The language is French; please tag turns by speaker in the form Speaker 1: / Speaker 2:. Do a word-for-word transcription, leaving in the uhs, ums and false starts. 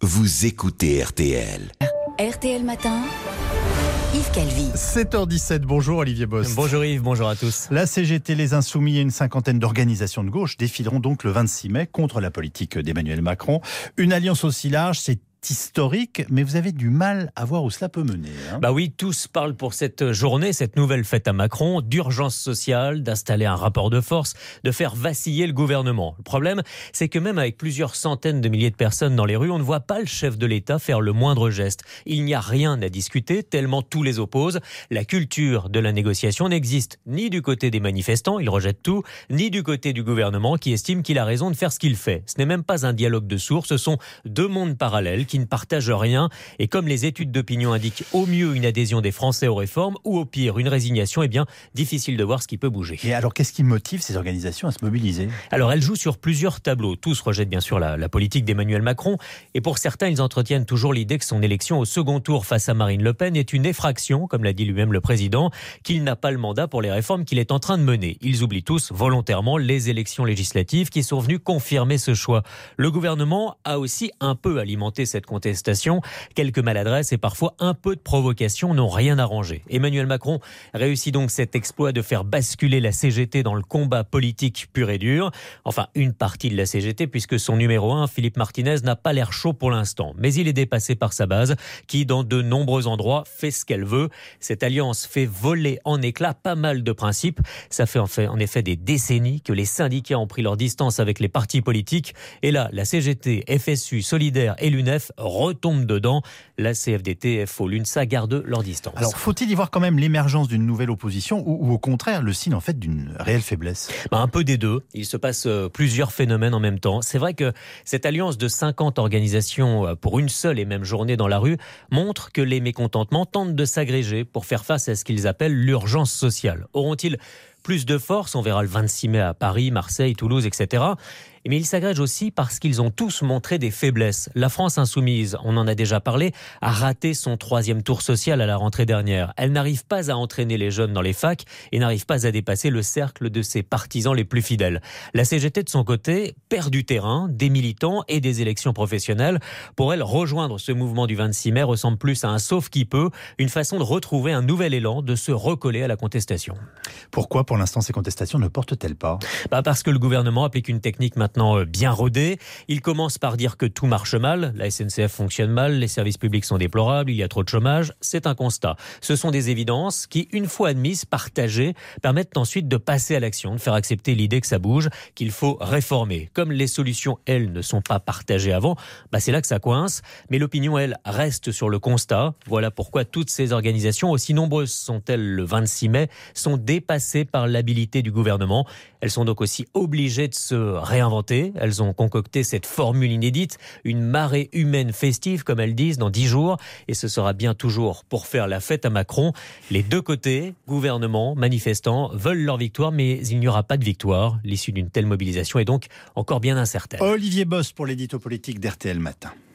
Speaker 1: vous écoutez R T L.
Speaker 2: R T L Matin, Yves Calvi.
Speaker 3: sept heures dix-sept, bonjour Olivier Bost.
Speaker 4: Bonjour Yves, bonjour à tous.
Speaker 3: La C G T, les Insoumis et une cinquantaine d'organisations de gauche défileront donc le vingt-six mai contre la politique d'Emmanuel Macron. Une alliance aussi large, c'est historique, mais vous avez du mal à voir où cela peut mener. Hein.
Speaker 4: Bah oui, tous parlent pour cette journée, cette nouvelle fête à Macron, d'urgence sociale, d'installer un rapport de force, de faire vaciller le gouvernement. Le problème, c'est que même avec plusieurs centaines de milliers de personnes dans les rues, on ne voit pas le chef de l'État faire le moindre geste. Il n'y a rien à discuter, tellement tous les opposent. La culture de la négociation n'existe ni du côté des manifestants, ils rejettent tout, ni du côté du gouvernement qui estime qu'il a raison de faire ce qu'il fait. Ce n'est même pas un dialogue de sourds, ce sont deux mondes parallèles qui ne partagent rien. Et comme les études d'opinion indiquent au mieux une adhésion des Français aux réformes ou au pire une résignation, eh bien difficile de voir ce qui peut bouger.
Speaker 3: Et alors qu'est-ce qui motive ces organisations à se mobiliser ?
Speaker 4: Alors elles jouent sur plusieurs tableaux. Tous rejettent bien sûr la, la politique d'Emmanuel Macron et pour certains ils entretiennent toujours l'idée que son élection au second tour face à Marine Le Pen est une effraction, comme l'a dit lui-même le président, qu'il n'a pas le mandat pour les réformes qu'il est en train de mener. Ils oublient tous volontairement les élections législatives qui sont venues confirmer ce choix. Le gouvernement a aussi un peu alimenté cette contestation. Quelques maladresses et parfois un peu de provocation n'ont rien arrangé. Emmanuel Macron réussit donc cet exploit de faire basculer la C G T dans le combat politique pur et dur. Enfin, une partie de la C G T, puisque son numéro un, Philippe Martinez, n'a pas l'air chaud pour l'instant. Mais il est dépassé par sa base, qui, dans de nombreux endroits, fait ce qu'elle veut. Cette alliance fait voler en éclats pas mal de principes. Ça fait en, fait en effet des décennies que les syndicats ont pris leur distance avec les partis politiques. Et là, la C G T, F S U, Solidaire et l'U N E F retombent dedans. La C F D T, F O, l'UNSA gardent leur distance.
Speaker 3: Alors, faut-il y voir quand même l'émergence d'une nouvelle opposition ou, ou au contraire le signe en fait d'une réelle faiblesse ?
Speaker 4: Bah, un peu des deux. Il se passe euh, plusieurs phénomènes en même temps. C'est vrai que cette alliance de cinquante organisations euh, pour une seule et même journée dans la rue montre que les mécontentements tentent de s'agréger pour faire face à ce qu'ils appellent l'urgence sociale. Auront-ils plus de force ? On verra le vingt-six mai à Paris, Marseille, Toulouse, et cetera. Mais ils s'agrègent aussi parce qu'ils ont tous montré des faiblesses. La France insoumise, on en a déjà parlé, a raté son troisième tour social à la rentrée dernière. Elle n'arrive pas à entraîner les jeunes dans les facs et n'arrive pas à dépasser le cercle de ses partisans les plus fidèles. La C G T, de son côté, perd du terrain, des militants et des élections professionnelles. Pour elle, rejoindre ce mouvement du vingt-six mai ressemble plus à un sauve-qui-peut, une façon de retrouver un nouvel élan, de se recoller à la contestation.
Speaker 3: Pourquoi, pour l'instant, ces contestations ne portent-elles pas ?
Speaker 4: Bah parce que le gouvernement applique une technique maintenant bien rodée. Il commence par dire que tout marche mal, la S N C F fonctionne mal, les services publics sont déplorables, il y a trop de chômage. C'est un constat. Ce sont des évidences qui, une fois admises, partagées, permettent ensuite de passer à l'action, de faire accepter l'idée que ça bouge, qu'il faut réformer. Comme les solutions, elles, ne sont pas partagées avant, bah c'est là que ça coince. Mais l'opinion, elle, reste sur le constat. Voilà pourquoi toutes ces organisations, aussi nombreuses sont-elles le vingt-six mai, sont dépassées par l'habilité du gouvernement. Elles sont donc aussi obligées de se réinventer. Elles ont concocté cette formule inédite, une marée humaine festive, comme elles disent, dans dix jours. Et ce sera bien toujours pour faire la fête à Macron. Les deux côtés, gouvernement, manifestants, veulent leur victoire, mais il n'y aura pas de victoire. L'issue d'une telle mobilisation est donc encore bien incertaine.
Speaker 3: Olivier Bost pour l'édito politique d'R T L Matin.